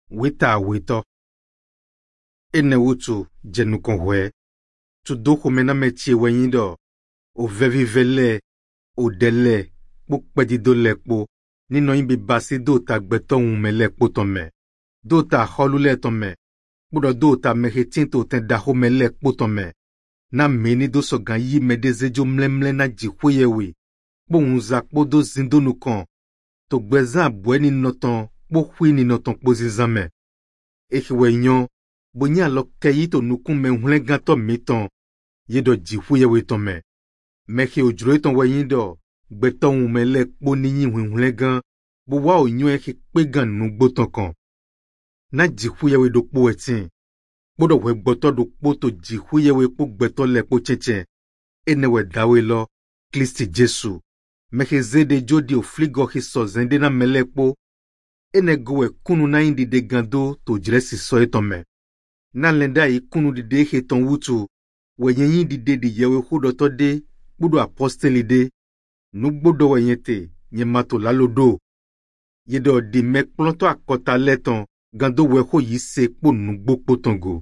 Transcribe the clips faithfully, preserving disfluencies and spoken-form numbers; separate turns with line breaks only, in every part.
weta weto. Ene wutu jenu konwe. Tu doko mena metie wenyido. O vevi vele, o dele, pok pedido lekpo. Nino imbi basi do ta gbeton me lekpo tome. Do ta holule tome. Budo do ta mehetinto ten daho me lekpo tome. Na meni do so gan yi me dezejo mlemle na jikweyewe. Bo unza kpo do zindo nukon. To gbeza bweni noton, bo hui ni noton kpo zizame. Ekiwe nyon, bo nya lo keyi to nukun me hule ganto miton. Yedo jikweyewe tome. Meki ojuro ton weyindo, gbeton me lekpo ni hule gan. Bo wa o nyon eki kpe gan nu gboton kon. Na jikweyewe do kpo etin. Bodo we gboto do kpo to jikweyewe kpo gbeto lekpo chechen. Ene we dawe lo, Kristi Jesu. Meke zede jodi o fligo hiso zende na melekpo. Ene gowe kunu na indi de gando to jiresi so etome. Na lenda yi kunu di de heton wutu. Wenye yin di de di yewe hudo to de. Budo aposteli de. Nugbodo wenyete. Nye mato lalo do. Yedo di mek plonto akota leton. Gando we ho yi se po nugbo potongo.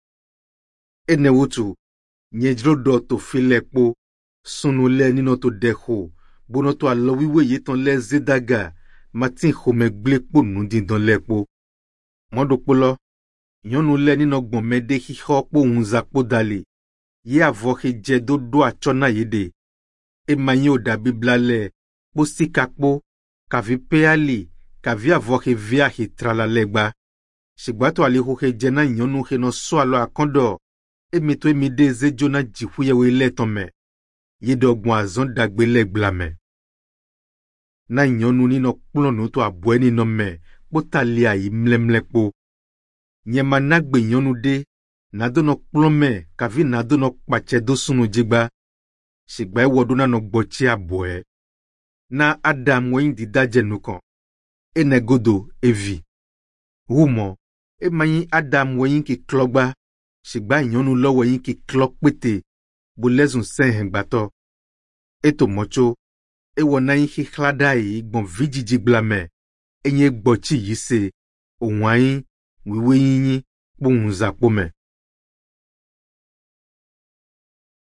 Ene wutu. Nye jro do to filekpo. Sunu le nino to deho. Bono to alo wiwe yeton le zedaga, matin home glekpo nundi don lekpo. Mondo polo, yonu le nino gbon mede hi hokpo unzakpo dali. Ye avoke je do do achona yede. E manyo da bibla le, po sikakpo, kavi peali, kavi avoke via hi trala legba. Shigbato ali hoke jena yonu he no so alo akondo. E mito e mide ze jona jihuye we le tome. Yedo gbon azon dagbe legblame. Na nyonu ni no plonu to abweni no me, botalia yi mlemlekpo. Nyema nagbe nyonu de, nado no plome, kavi nado no kpache do sunu jigba. Shigba e woduna no gbochi abwe. Na Adam wen di daje nukon. E negodo evi. Humo, e mayin Adam wen ki klogba. Shigba nyonu lo wen ki klok pete. Bolezun sen hengbato. Eto mocho. E wona yin ki kladai gbon vijiji blame. Enye gbochi yise. O wanyin, wiwe yinyi, bo unza pome.